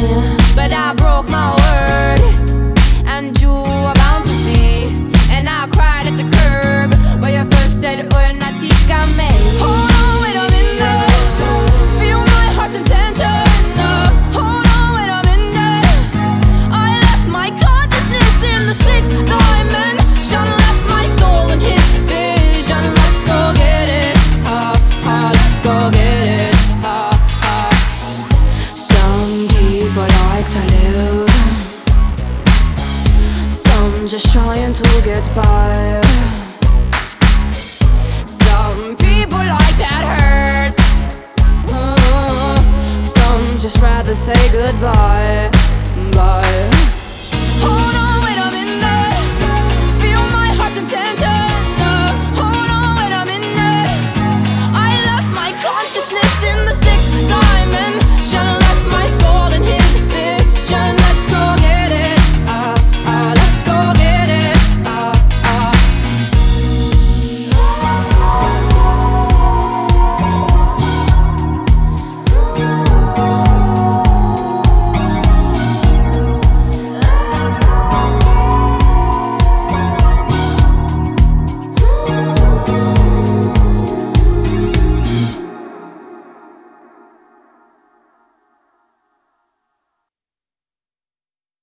but I broke my word, and you were bound to see. And I cried at the curb where you first said, "Oh, natikame." Hold on, wait a minute, feel my heart's intention. Hold on, wait a minute, I left my consciousness in the sixth dimension, left my soul in his vision. Let's go get it, let's go get it, Some people like to live, some just trying to get by. Some people like that hurt, some just rather say goodbye, bye.